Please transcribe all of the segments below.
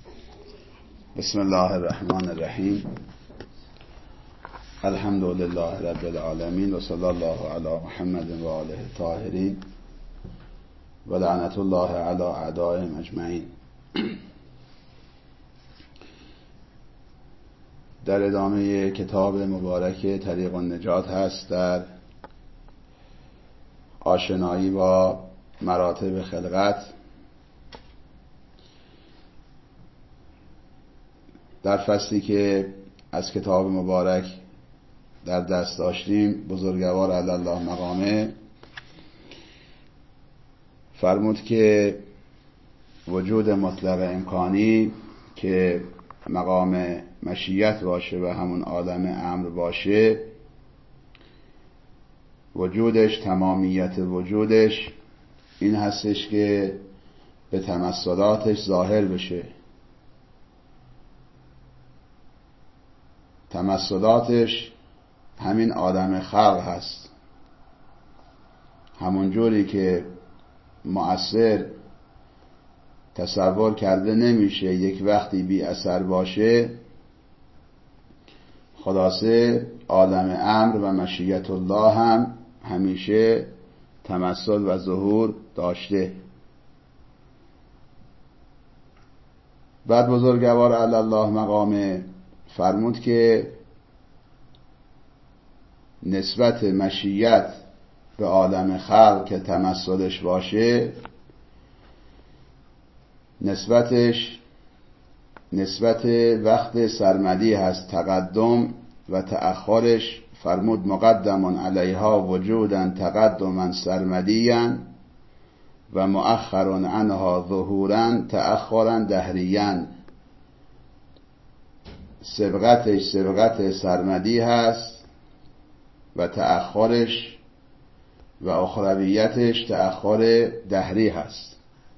بسم الله الرحمن الرحیم. الحمد لله رب العالمین و صلی الله علی محمد و آله الطاهرین و لعنت الله علی اعدائهم اجمعین. در ادامه کتاب مبارک طریق النجات هست در آشنایی با مراتب خلقت. در فصلی که از کتاب مبارک در دست داشتیم، بزرگوار علی الله مقامه فرمود که وجود مطلق امکانی که مقام مشیت باشه و همون عالم امر باشه، وجودش، تمامیت وجودش این هستش که به تمثلاتش ظاهر بشه. تمثلاتش همین عالم خلق هست. همون جوری که مؤثر تصور کرده نمیشه یک وقتی بی اثر باشه، خلاصه عالم امر و مشیت الله هم همیشه تمثل و ظهور داشته. بعد بزرگوار علی الله مقامه فرمود که نسبت مشیت به عالم خلق که تمثلش باشه، نسبت وقت سرمدی هست، تقدم و تأخرش. فرمود مقدم علیها وجودا تقدما سرمدیا و مؤخر عنها ظهورا تأخرا دهریا. سبقتش سبقت سرمدی هست و تأخرش و اخرویتش تأخر دهری هست.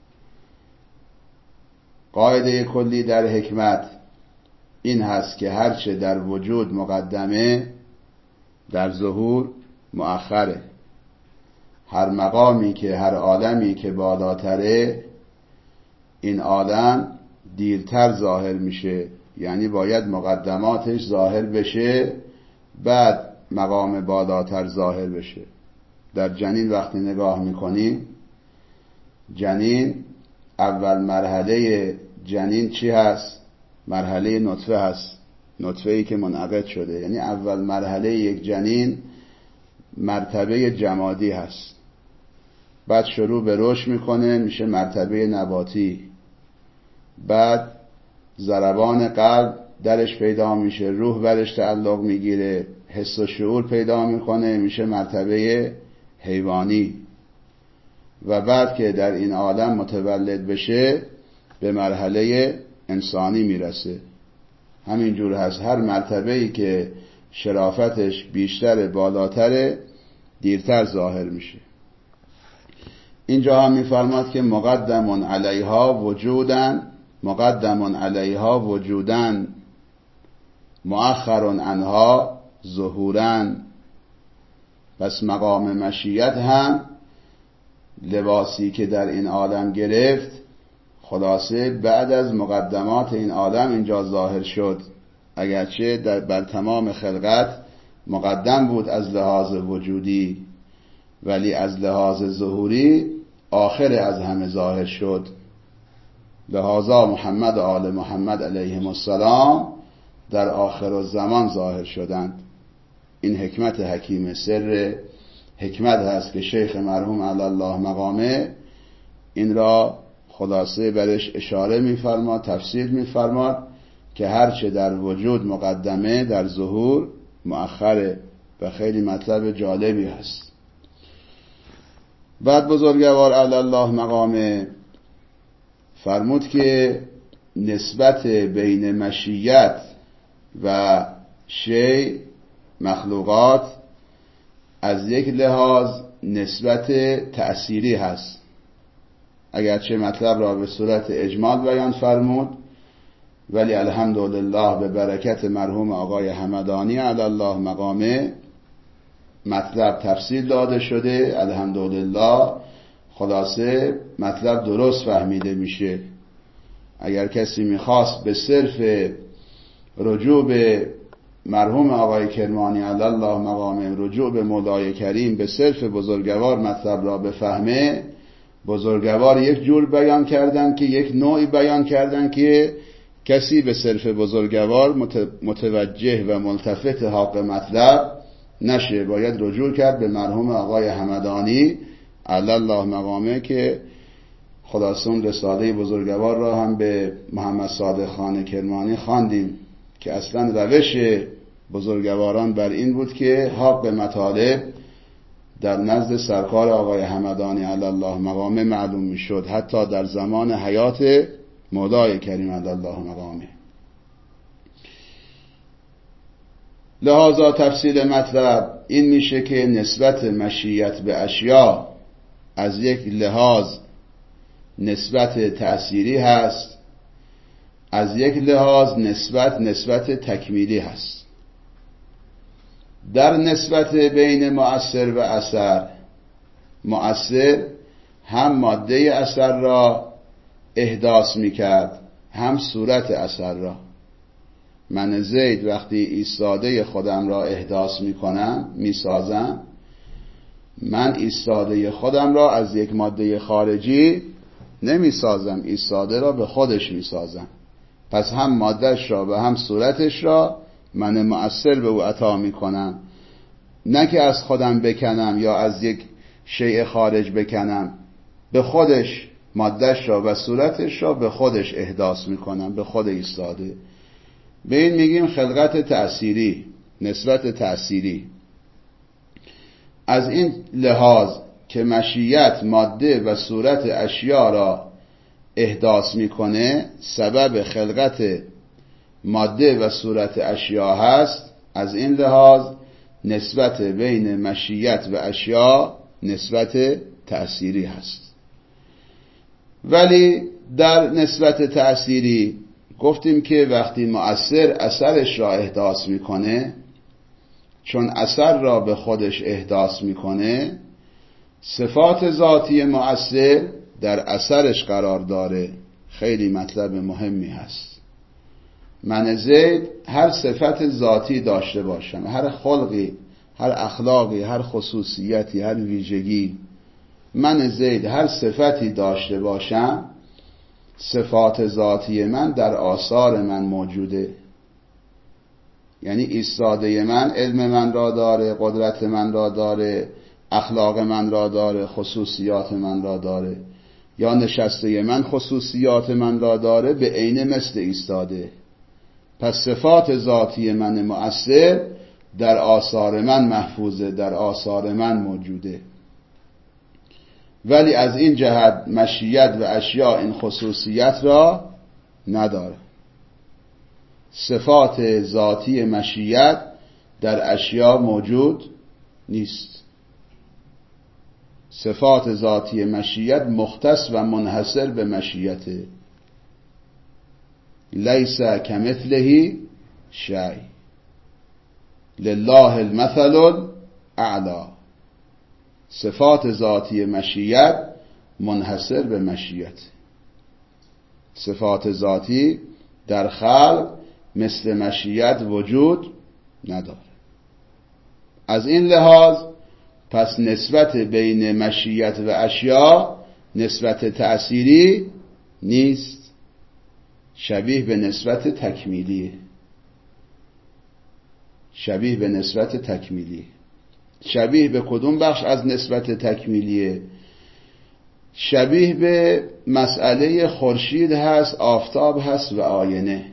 قاعده کلی در حکمت این هست که هرچه در وجود مقدمه در ظهور مؤخره. هر مقامی که، هر عالمی که بالاتره، این عالم دیرتر ظاهر میشه، یعنی باید مقدماتش ظاهر بشه بعد مقام بالاتر ظاهر بشه. در جنین وقتی نگاه میکنیم، جنین اول مرحله جنین چی هست؟ مرحله نطفه هست، نطفه‌ای که منعقد شده. یعنی اول مرحله یک جنین مرتبه جمادی هست، بعد شروع به رشد میکنه میشه مرتبه نباتی، بعد ضربان قلب درش پیدا میشه، روح برش تعلق میگیره، حس و شعور پیدا میکنه میشه مرتبه حیوانی، و بعد که در این عالم متولد بشه به مرحله انسانی میرسه. همینجور هست، هر مرتبه‌ای که شرافتش بیشتر، بالاتره، دیرتر ظاهر میشه. اینجا هم میفرماد که مقدم علیها وجودن مؤخر عنها ظهورا. پس مقام مشیت هم لباسی که در این عالم گرفت، خلاصه بعد از مقدمات این عالم اینجا ظاهر شد. اگرچه بر تمام خلقت مقدم بود از لحاظ وجودی، ولی از لحاظ ظهوری آخر از همه ظاهر شد. لحاظا محمد و آل محمد علیهم السلام در آخر الزمان ظاهر شدند. این حکمت حکیم سر حکمت هست که شیخ مرحوم علی الله مقامه این را خلاصه برش اشاره می‌فرماد، تفسیر می‌فرماد که هرچه در وجود مقدمه در ظهور مؤخره، و خیلی مطلب جالبی هست. بعد بزرگوار علی الله مقامه فرمود که نسبت بین مشیت و شیء، مخلوقات، از یک لحاظ نسبت تأثیری هست. اگرچه مطلب را به صورت اجمال بیان فرمود، ولی الحمدلله به برکت مرحوم آقای همدانی علی الله مقامه مطلب تفصیل داده شده. الحمدلله خلاصه مطلب درست فهمیده میشه. اگر کسی میخواست به صرف رجوع به مرحوم آقای کرمانی علی الله مقامه، رجوع به مولای کریم، به صرف بزرگوار مطلب را بفهمه، بزرگوار یک جور بیان کردن که یک نوعی بیان کردن که کسی به صرف بزرگوار متوجه و ملتفت حق مطلب نشه، باید رجوع کرد به مرحوم آقای همدانی علی الله مقامه که خلاصون رساله بزرگوار را هم به محمد صادق خان کرمانی خواندیم که اصلا روش بزرگواران بر این بود که حق مطالب در نزد سرکار آقای همدانی علی الله مقامه معلوم می شد، حتی در زمان حیات مولای کریم علی الله مقامه. لحاظا تفصیل مطلب این میشه که نسبت مشیت به اشیاء از یک لحاظ نسبت تأثیری هست، از یک لحاظ نسبت تکمیلی هست. در نسبت بین مؤثر و اثر، مؤثر هم ماده اثر را احداث میکرد هم صورت اثر را. من زید وقتی ایستاده خودم را احداث میکنم، میسازم، من ایستاده خودم را از یک ماده خارجی نمیسازم، ایستاده را به خودش میسازم. پس هم مادهش را و هم صورتش را من مؤثر به او عطا میکنم، نه که از خودم بکنم یا از یک شیء خارج بکنم، به خودش مادهش را و صورتش را به خودش احداث میکنم، به خود ایستاده. به این میگیم خلقت تأثیری، نسبت تأثیری. از این لحاظ که مشیت ماده و صورت اشیاء را احداث میکنه، سبب خلقت ماده و صورت اشیاء هست، از این لحاظ نسبت بین مشیت و اشیاء نسبت تأثیری هست. ولی در نسبت تأثیری گفتیم که وقتی مؤثر اثرش را احداث میکنه، چون اثر را به خودش احداث میکنه، صفات ذاتی مؤثر در اثرش قرار داره. خیلی مطلب مهمی هست. من زید هر صفت ذاتی داشته باشم، هر خلقی، هر اخلاقی، هر خصوصیتی، هر ویژگی، من زید هر صفتی داشته باشم، صفات ذاتی من در آثار من موجوده. یعنی ایستاده من علم من را داره، قدرت من را داره، اخلاق من را داره، خصوصیات من را داره، یا نشسته من خصوصیات من را داره، به عین مثل ایستاده. پس صفات ذاتی من مؤثر در آثار من محفوظه، در آثار من موجوده. ولی از این جهت مشیت و اشیاء این خصوصیت را نداره. صفات ذاتی مشیت در اشیاء موجود نیست. صفات ذاتی مشیت مختص و منحصر به مشیته. لیس کمثله شیء لله المثل الاعلی. صفات ذاتی مشیت منحصر به مشیت. صفات ذاتی در خلق مثل مشیت وجود نداره. از این لحاظ پس نسبت بین مشیت و اشیاء نسبت تأثیری نیست، شبیه به نسبت تکمیلیه. شبیه به نسبت تکمیلی. شبیه به کدوم بخش از نسبت تکمیلیه؟ شبیه به مسئله خورشید هست، آفتاب هست و آینه.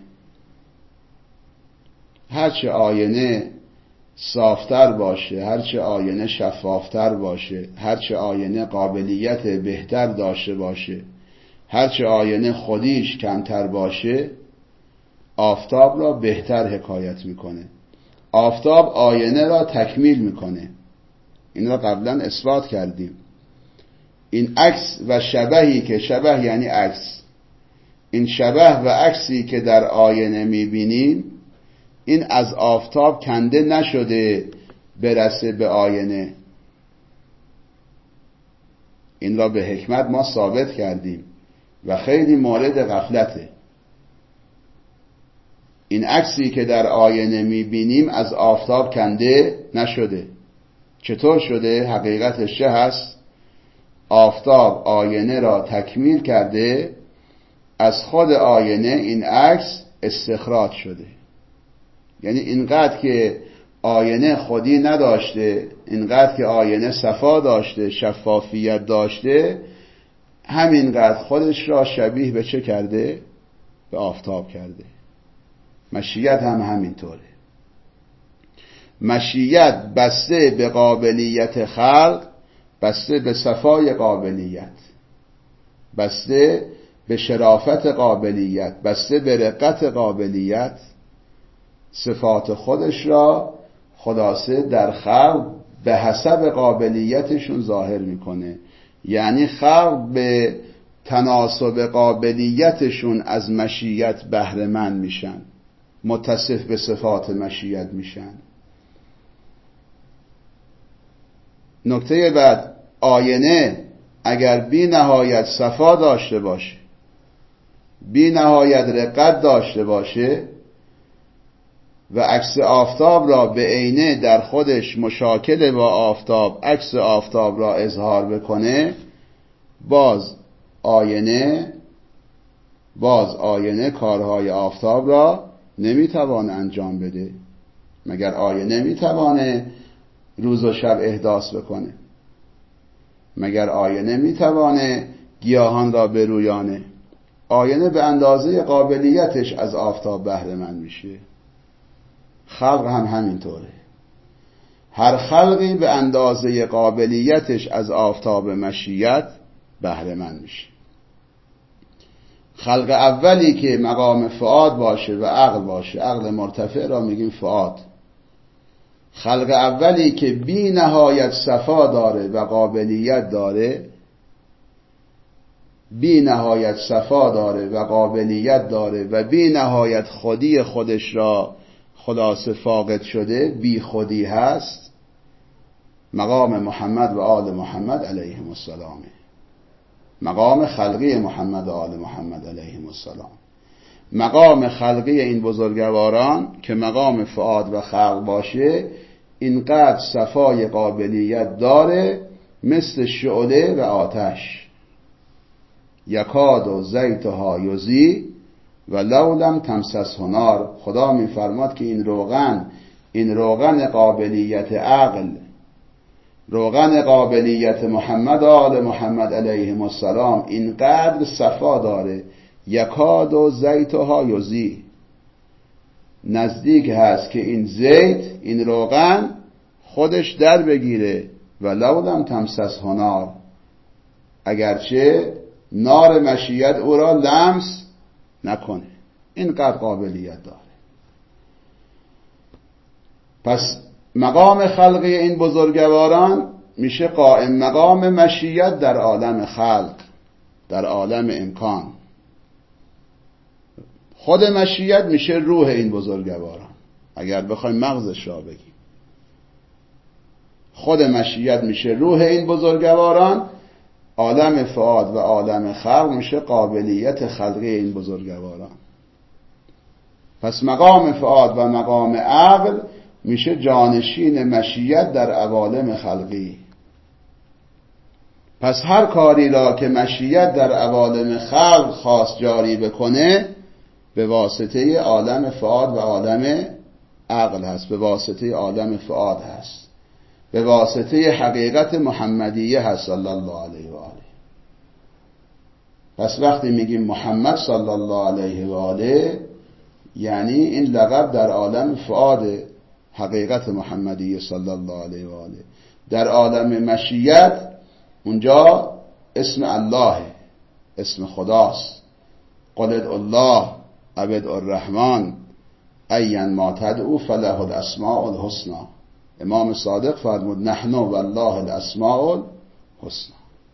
هرچه آینه صافتر باشه، هرچه آینه شفافتر باشه، هرچه آینه قابلیت بهتر داشته باشه، هرچه آینه خودیش کمتر باشه، آفتاب را بهتر حکایت میکنه. آفتاب آینه را تکمیل میکنه. این را قبلا اثبات کردیم. این عکس و شبهی که، شبه یعنی عکس، این شبه و عکسی که در آینه میبینیم، این از آفتاب کنده نشده برسه به آینه. این را به حکمت ما ثابت کردیم و خیلی مورد غفلته. این عکسی که در آینه میبینیم از آفتاب کنده نشده. چطور شده؟ حقیقتش چه هست؟ آفتاب آینه را تکمیل کرده، از خود آینه این عکس استخراج شده. یعنی اینقدر که آینه خودی نداشته، اینقدر که آینه صفا داشته، شفافیت داشته، همینقدر خودش را شبیه به چه کرده؟ به آفتاب کرده. مشیت هم همینطوره. مشیت بسته به قابلیت خلق، بسته به صفای قابلیت، بسته به شرافت قابلیت، بسته به رقت قابلیت، صفات خودش را خلاصه در خلق به حسب قابلیتشون ظاهر میکنه. یعنی خلق به تناسب قابلیتشون از مشیت بهره مند میشن، متصف به صفات مشیت میشن. نکته بعد، آینه اگر بی نهایت صفا داشته باشه، بی نهایت رقت داشته باشه و عکس آفتاب را به عینه در خودش مشاکل با آفتاب، عکس آفتاب را اظهار بکنه، باز آینه کارهای آفتاب را نمیتوانه انجام بده. مگر آینه میتوانه روز و شب احداث بکنه؟ مگر آینه میتوانه گیاهان را برویانه؟ آینه به اندازه قابلیتش از آفتاب بهره مند میشه. خلق هم همینطوره. هر خلقی به اندازه قابلیتش از آفتاب مشیت بهره مند میشه. خلق اولی که مقام فؤاد باشه و عقل باشه، عقل مرتفع را میگیم فؤاد. خلق اولی که بی نهایت صفا داره و قابلیت داره، بی نهایت صفا داره و قابلیت داره و بی نهایت خودی خودش را خلاصه فاقد شده، بی خودی هست، مقام محمد و آل محمد علیهم السلام، مقام خلقی محمد و آل محمد علیهم السلام. مقام خلقی این بزرگواران که مقام فؤاد و خلق باشه، اینقدر صفای قابلیت داره مثل شعله و آتش. یکاد و زیتها یضی و لو لم تمسسه نار. خدا میفرماد که این روغن قابلیت عقل، روغن قابلیت محمد و آل محمد علیهم السلام اینقدر صفا داره، یکاد و زیتها یضی، نزدیک هست که این زیت، این روغن خودش در بگیره، و لو لم تمسسه نار، اگرچه نار مشیت او را لمس نکنه، اینقدر قابلیت داره. پس مقام خلقی این بزرگواران میشه قائم مقام مشیت در عالم خلق، در عالم امکان. خود مشیت میشه روح این بزرگواران، اگر بخوایم مغزش را بگیم. خود مشیت میشه روح این بزرگواران، عالم فؤاد و عالم خلق میشه قابلیت خلقی این بزرگواران. پس مقام فؤاد و مقام عقل میشه جانشین مشیت در عوالم خلقی. پس هر کاری را که مشیت در عوالم خلق خواست جاری بکنه، به واسطه عالم فؤاد و عالم عقل هست، به واسطه عالم فؤاد هست، به واسطه حقیقت محمدیه هست صلی الله علیه و آله. پس وقتی میگیم محمد صلی الله علیه و آله، یعنی این لقب در عالم فؤاد حقیقت محمدیه صلی الله علیه و آله. در عالم مشیت اونجا اسم الله، اسم خداست. قل ادعوا الله او ادعوا الرحمن ایا ما تدعوا فله الاسماء الحسنى. امام صادق فرمود نحن والله الاسماء الحسنى.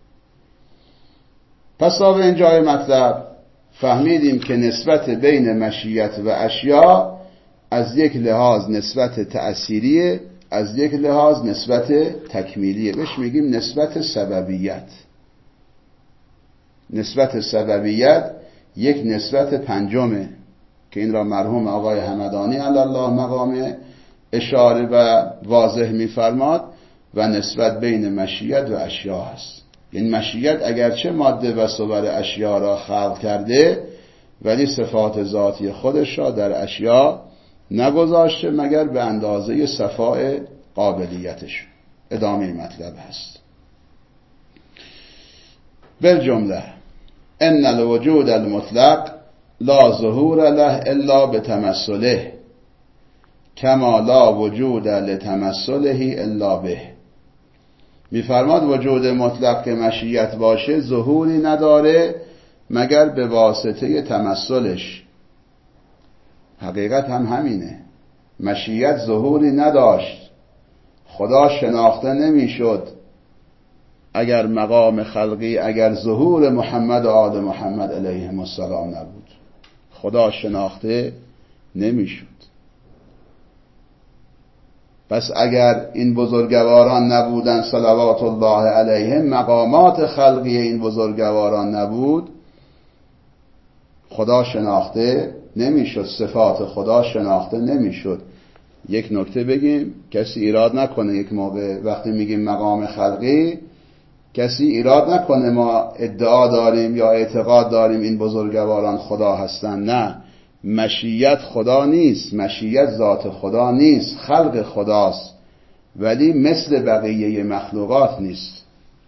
پس تا به اینجای مطلب فهمیدیم که نسبت بین مشیت و اشیاء از یک لحاظ نسبت تأثیریه، از یک لحاظ نسبت تکمیلیه. بهش میگیم نسبت سببیت. نسبت سببیت یک نسبت پنجمه که این را مرحوم آقای همدانی علی الله مقامه اشاره و واضح می‌فرماد و نسبت بین مشیت و اشیا هست. این مشیت اگرچه ماده و صور اشیا را خلق کرده ولی صفات ذاتی خودش را در اشیا نگذاشته مگر به اندازه صفاء قابلیتش. ادامه مطلب هست. بالجمله ان الوجود المطلق لا ظهور له الا بتمثله کما لا وجود لتمثله الا به. میفرماد وجود مطلق که مشیت باشه ظهوری نداره مگر به واسطه تمثلش. حقیقت هم همینه. مشیت ظهوری نداشت، خدا شناخته نمیشد اگر مقام خلقی، اگر ظهور محمد و آل محمد علیهم السلام نبود، خدا شناخته نمیشد. پس اگر این بزرگواران نبودن صلوات الله علیهم، مقامات خلقی این بزرگواران نبود، خدا شناخته نمیشد، صفات خدا شناخته نمیشد. یک نکته بگیم کسی ایراد نکنه، یک موقع وقتی میگیم مقام خلقی کسی ایراد نکنه ما ادعا داریم یا اعتقاد داریم این بزرگواران خدا هستن. نه، مشیت خدا نیست، مشیت ذات خدا نیست، خلق خداست ولی مثل بقیه مخلوقات نیست.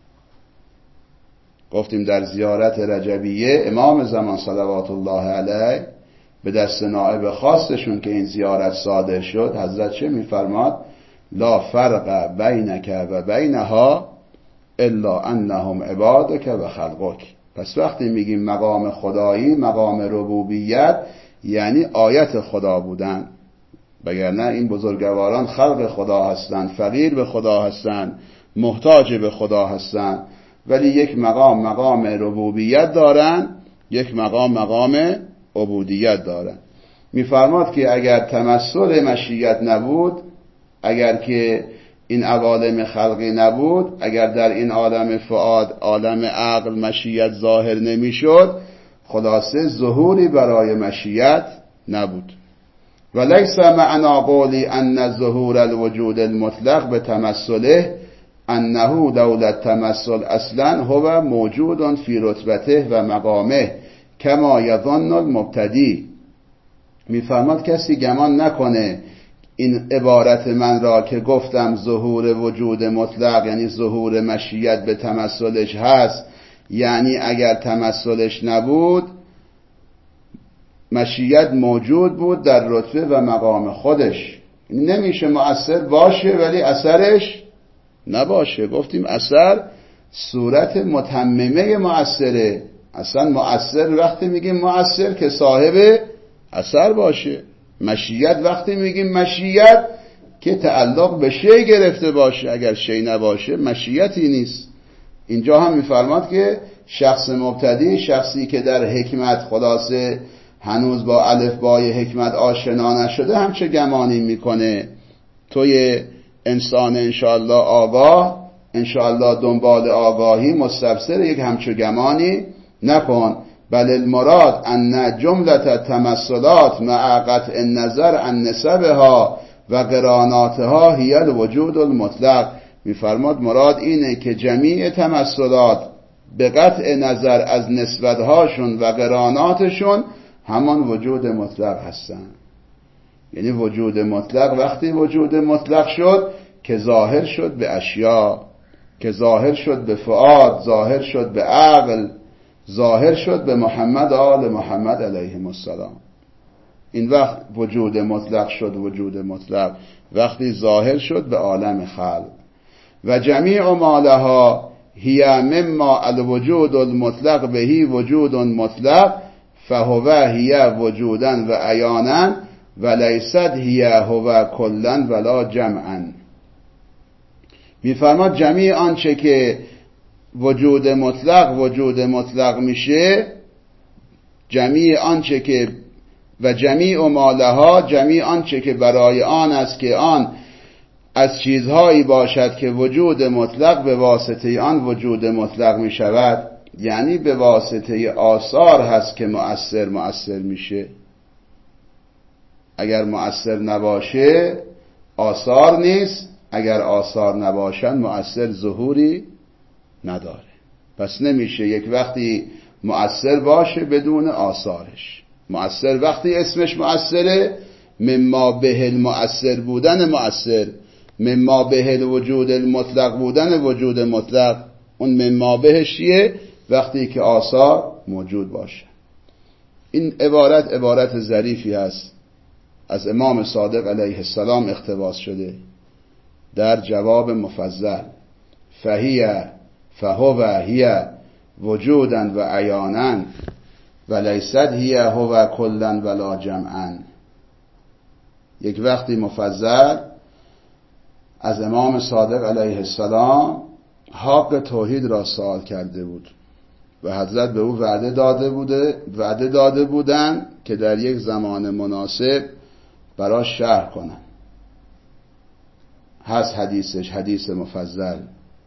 گفتیم در زیارت رجبیه امام زمان صلوات الله علیه به دست نائب خاصشون که این زیارت صادر شد حضرت چه میفرماد؟ لا فرق بینک و بینها الا انهم عبادک و خلقک. پس وقتی میگیم مقام خدایی، مقام ربوبیت، یعنی آیت خدا بودن، وگرنه این بزرگواران خلق خدا هستند، فقیر به خدا هستند، محتاج به خدا هستند، ولی یک مقام ربوبیت دارن، یک مقام عبودیت دارن. میفرماد که اگر تمثل مشیت نبود، اگر که این عوالم خلقی نبود، اگر در این عالم فؤاد، عالم عقل مشیت ظاهر نمیشد، خلاصه ظهوری برای مشیت نبود. ولیس معنا قولی ان ظهور الوجود المطلق به تمثله انه دولت تمثل اصلا هو موجود فی رتبته و مقامه کما یظن المبتدی. میفرماد کسی گمان نکنه این عبارت من را که گفتم ظهور وجود مطلق یعنی ظهور مشیت به تمثلش هست، یعنی اگر تمثلش نبود مشیت موجود بود در رتبه و مقام خودش، نمیشه مؤثر باشه ولی اثرش نباشه. گفتیم اثر صورت متممه مؤثره. اصلا مؤثر وقتی میگیم مؤثر که صاحب اثر باشه. مشیت وقتی میگیم مشیت که تعلق به شی گرفته باشه، اگر شی نباشه مشیتی نیست. اینجا هم میفرماد که شخص مبتدی، شخصی که در حکمت خلاصه هنوز با الفبای حکمت آشنا نشده، همچه گمانی میکنه توی انسان انشاءالله آگاه، انشاءالله دنبال آگاهی مستبصر، یک همچه گمانی نکن. بل المراد ان جملت تمثلات مع قطع النظر عن نسبها و قراناتها هی الوجود المطلق. میفرماد مراد اینه که جمیع تمثلات به قطع نظر از نسبتهاشون و قراناتشون همان وجود مطلق هستن. یعنی وجود مطلق وقتی وجود مطلق شد که ظاهر شد به اشیا، که ظاهر شد به فؤاد، ظاهر شد به عقل، ظاهر شد به محمد آل محمد علیهم السلام. این وقت وجود مطلق شد وجود مطلق، وقتی ظاهر شد به عالم خلق. و جمیع ما لها هی مما الوجود المطلق بهی وجود مطلق فهو هی وجودا و عیانا و لیست هی هو کلا ولا جمعا. میفرماد جمیع آنچه که وجود مطلق میشه، جمیع آنچه که و جمیع مالها، جمیع آنچه که برای آن است که آن از چیزهایی باشد که وجود مطلق به واسطه آن وجود مطلق می شود، یعنی به واسطه آثار هست که مؤثر میشه. اگر مؤثر نباشه آثار نیست، اگر آثار نباشن مؤثر ظهوری نداره. پس نمیشه یک وقتی مؤثر باشه بدون آثارش. مؤثر وقتی اسمش مؤثره، مما به المؤثر بودن مؤثر، مما به الوجود المطلق بودن وجود مطلق. اون مما بهش چیه؟ وقتی که آثار موجود باشه. این عبارت ظریفی هست از امام صادق علیه السلام اقتباس شده در جواب مفضل. فهو هی وجودا و عیانا و لیست هی هو کلا ولا جمعا. یک وقتی مفضل از امام صادق علیه السلام حق توحید را سوال کرده بود و حضرت به او وعده داده بودن که در یک زمان مناسب براش شرح کنن. هست حدیثش، حدیث مفضل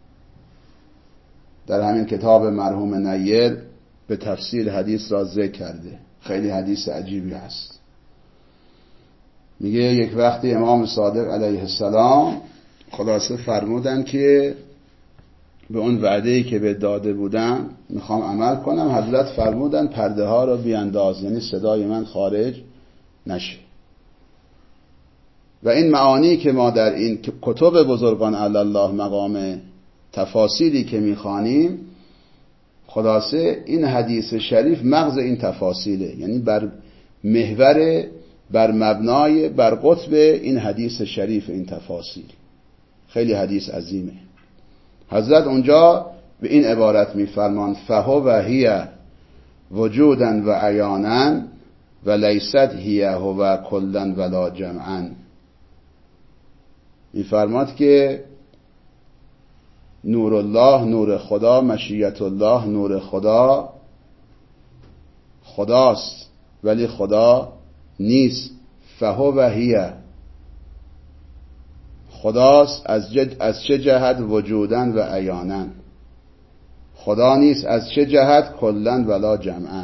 در همین کتاب مرحوم نیر به تفصیل حدیث را ذکر کرده. خیلی حدیث عجیبی هست. میگه یک وقتی امام صادق علیه السلام خلاصه فرمودن که به اون وعده‌ای که به داده بودم میخوام عمل کنم. حضرت فرمودن پرده ها رو بیانداز، یعنی صدای من خارج نشه. و این معانی که ما در این کتب بزرگان علی الله مقام تفاصیلی که میخوانیم، خلاصه این حدیث شریف مغز این تفاصیله، یعنی بر محور، بر مبنای، بر قطب این حدیث شریف این تفاصیل. خیلی حدیث عظیمه. حضرت اونجا به این عبارت میفرمان فهو هی وجودا و عیانا و لیست هی هو کلا ولا جمعا. میفرماد که نور الله، نور خدا، مشیت الله، نور خدا خداست ولی خدا نیست. فهو هی خداست از چه جهت؟ وجودن و عیانا. خدا نیست از چه جهت؟ کلن ولا جمعا.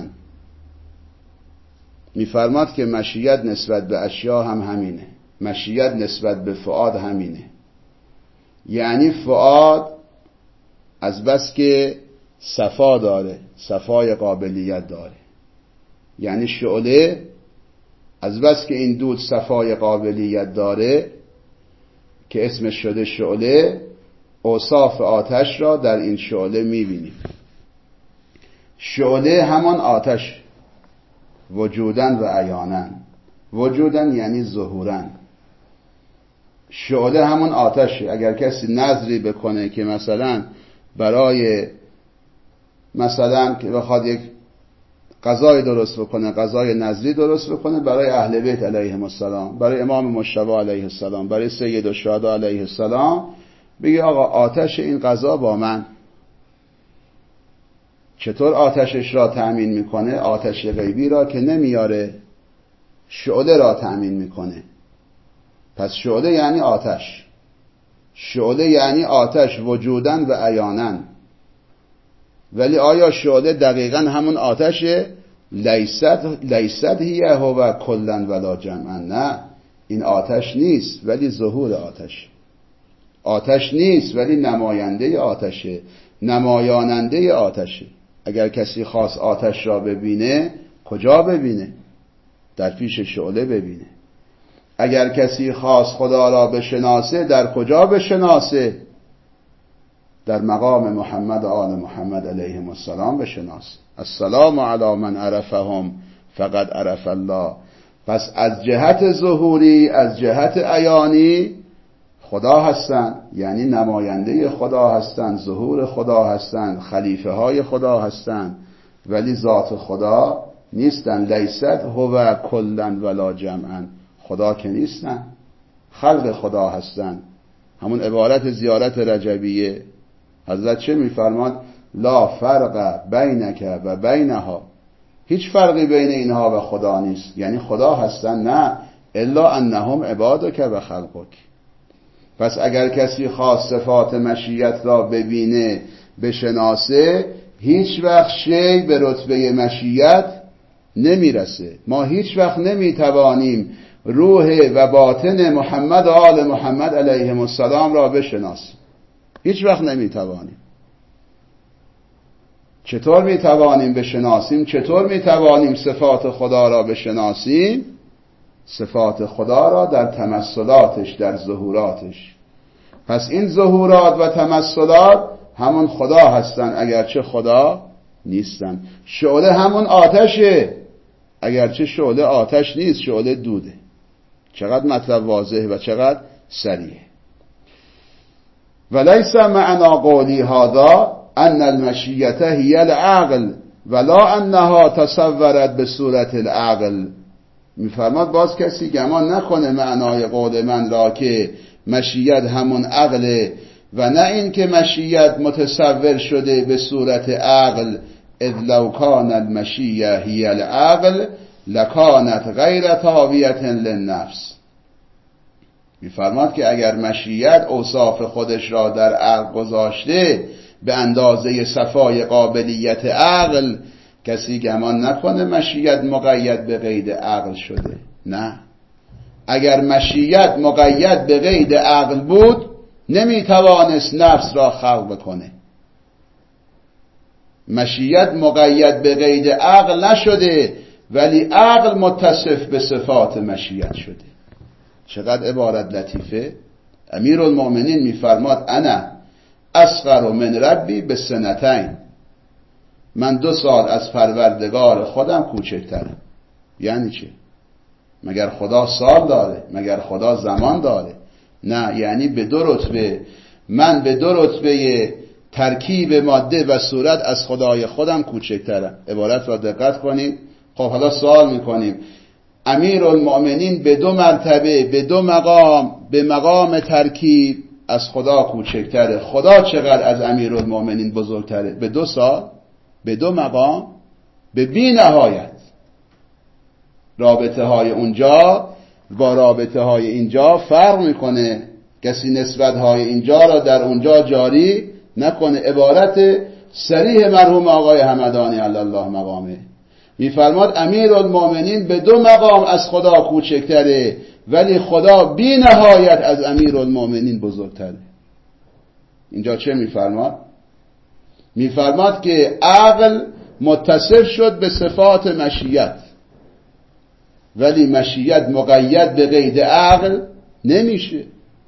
میفرماد که مشیت نسبت به اشیا هم همینه، مشیت نسبت به فؤاد همینه. یعنی فؤاد از بس که صفا داره، صفای قابلیت داره، یعنی شعله از بس که این دود صفای قابلیت داره که اسمش شده شعله، اوصاف آتش را در این شعله میبینیم. شعله همان آتش، وجودن و عیانن. وجودن یعنی ظهورن. شعله همون آتشه. اگر کسی نظری بکنه که مثلا برای که بخواد یک غذای درست بکنه، غذای نظری درست بکنه برای اهل بیت علیهم السلام، برای امام مجتبی علیه السلام، برای سید الشهدا علیه السلام، بگه آقا آتش این غذا با من. چطور آتشش را تأمین میکنه؟ آتش غیبی را که نمیاره، شعله را تأمین میکنه. پس شعله یعنی آتش، شعله یعنی آتش وجودن و عیانن. ولی آیا شعله دقیقا همون آتشه؟ لیست هی هو کلا ولا جمعا. نه، این آتش نیست ولی ظهور آتش. آتش نیست ولی نماینده آتشه، نمایاننده آتشه. اگر کسی خواست آتش را ببینه، کجا ببینه؟ در پیش شعله ببینه. اگر کسی خواست خدا را بشناسه، در کجا بشناسه؟ در مقام محمد و آل محمد علیهم السلام بشناسه. السلام علی من عرفهم فقد عرف الله. پس از جهت ظهوری، از جهت عیانی خدا هستن، یعنی نماینده خدا هستن، ظهور خدا هستن، خلیفه های خدا هستن، ولی ذات خدا نیستن. لیست هو کلا ولا جمعا. خدا که نیستن، خلق خدا هستن. همون عبارت زیارت رجبیه حضرت چه میفرماد؟ لا فرق بینک و بینها. هیچ فرقی بین اینها و خدا نیست، یعنی خدا هستن؟ نه، الا انهم عبادک و خلقک. پس اگر کسی خواست صفات مشیت را ببینه، بشناسه، هیچ وقت شی به رتبه مشیت نمیرسه. ما هیچ وقت نمیتوانیم روح و باطن محمد و آل محمد علیهم السلام را بشناسیم. هیچ وقت نمیتوانیم. چطور میتوانیم بشناسیم؟ چطور میتوانیم صفات خدا را بشناسیم؟ صفات خدا را در تمثلاتش، در ظهوراتش. پس این ظهورات و تمثلات همون خدا هستن اگرچه خدا نیستن. شعله همون آتشه اگرچه شعله آتش نیست، شعله دوده. چقدر مطلب واضح و چقدر صریح. ولیس معنا قولی هذا ان المشیت هی العقل ولا انها تصورت به صورت العقل. میفرماد باز کسی گمان نکنه معنای قول من را که مشیت همون عقله و نه این که مشیت متصور شده به صورت عقل. اذ لو کان المشیه هی العقل لکانت غیر تابعه للنفس. میفرماد که اگر مشیت اوصاف خودش را در عقل گذاشته به اندازه صفای قابلیت عقل، کسی گمان نکنه مشیت مقید به قید عقل شده. نه، اگر مشیت مقید به قید عقل بود نمیتوانست نفس را خلق بکنه. مشیت مقید به قید عقل نشده ولی عقل متصف به صفات مشیت شده. چقدر عبارت لطیفه. امیرالمؤمنین میفرماد انا اصغر من ربی به سنتین. من 2 سال از پروردگار خودم کوچکترم. یعنی چه؟ مگر خدا سال داره؟ مگر خدا زمان داره؟ نه، یعنی به 2 رتبه. من به 2 رتبه ترکیب ماده و صورت از خدای خودم کوچکترم. عبارت را دقت کنید. خب حالا سوال میکنیم امیرالمؤمنین به 2 مرتبه، به 2 مقام، به مقام ترکیب از خدا کوچکتره. خدا چقدر از امیرالمؤمنین بزرگتره؟ به 2 سال، به 2 مقام، به بی نهایت. رابطه های اونجا با رابطه های اینجا فرق میکنه. کسی نسبت های اینجا را در اونجا جاری نکنه. عبارت صریح مرحوم آقای همدانی علی الله مقامه. میفرماد امیرالمؤمنین به 2 مقام از خدا کوچکتره ولی خدا بی نهایت از امیرالمؤمنین بزرگتره. اینجا چه میفرماد؟ میفرماد که عقل متصف شد به صفات مشیت ولی مشیت مقید به قید عقل نمیشه.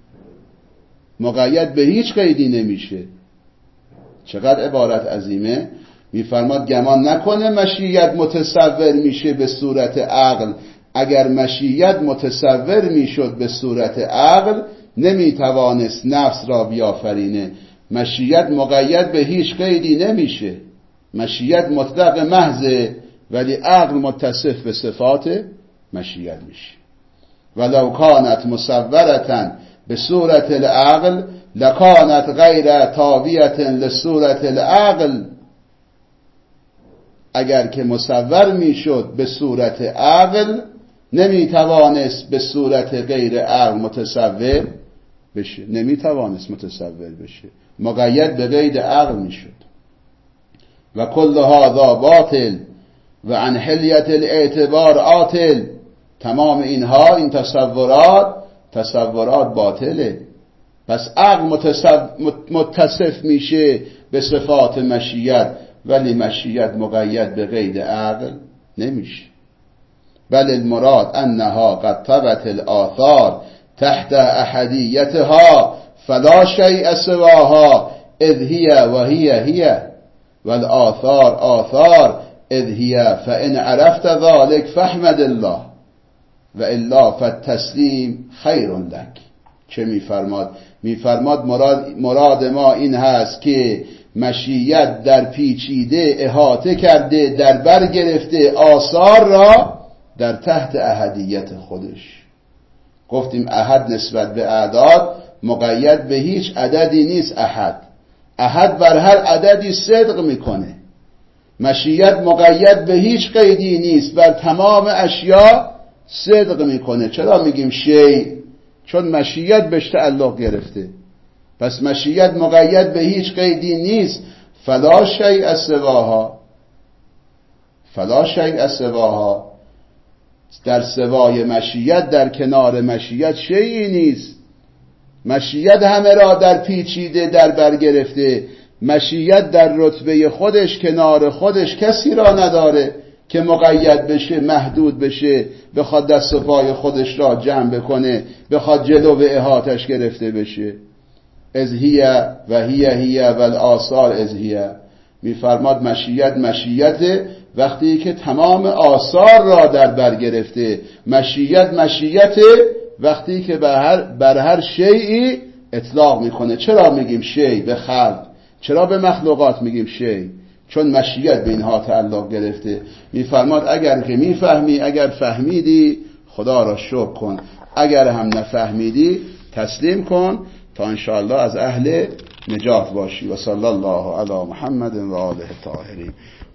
مقید به هیچ قیدی نمیشه. چقدر عبارت عظیمه. میفرماد گمان نکنه مشیت متصور میشه به صورت عقل. اگر مشیت متصور میشد به صورت عقل نمیتوانست نفس را بیافرینه. مشیت مقید به هیچ قیدی نمیشه. مشیت مطلق محضه ولی عقل متصف به صفات مشیت میشه. ولو کانت مصورتن به صورت العقل لکانت غیر تابعه لصورت العقل. اگر که مصور میشد به صورت عقل نمیتوانست به صورت غیر عقل متصور بشه. نمیتوانست متصور بشه. مقید به قید عقل میشد. و کل هذا باطل و عن حلیت الاعتبار عاطل. تمام اینها، این تصورات باطله. پس عقل متصف میشه به صفات مشیت ولی مشیت مقید به قید عقل نمیشه. بل المراد انها قد ثبت الآثار تحت احدیتها فلا شیء سواها اذ هی و هی والآثار آثار اذ هی فان عرفت ذلك فاحمد الله و الا فالتسلیم خیر لک. چه میفرماد؟ میفرماد مراد ما این هست که مشیت در پیچیده احاطه کرده، در بر گرفته آثار را در تحت احدیت خودش. گفتیم احد نسبت به اعداد مقید به هیچ عددی نیست. احد بر هر عددی صدق میکنه. مشیت مقید به هیچ قیدی نیست، بر تمام اشیاء صدق میکنه. چرا میگیم شیء؟ چون مشیت بهش تعلق گرفته. پس مشیت مقید به هیچ قیدی نیست. فلا شیء سواها در سوای مشیت، در کنار مشیت شیئی نیست. مشیت همه را در پیچیده در بر گرفته. مشیت در رتبه خودش، کنار خودش کسی را نداره که مقید بشه، محدود بشه، بخواد دست و پای خودش را جمع بکنه، بخواد جلو به احاطش گرفته بشه. از هی و هی و الآثار از هی. میفرماد مشیت وقتی که تمام آثار را در بر گرفته. مشیت وقتی که بر هر شیئی اطلاق میکنه. چرا میگیم شیء به خلق؟ چرا به مخلوقات میگیم شیء؟ چون مشیت به اینها تعلق گرفته. میفرماد اگر که میفهمی، اگر فهمیدی خدا را شکر کن، اگر هم نفهمیدی تسلیم کن تا انشاءالله از اهل نجات باشی. و صلی الله علی محمد و آله الطاهرین.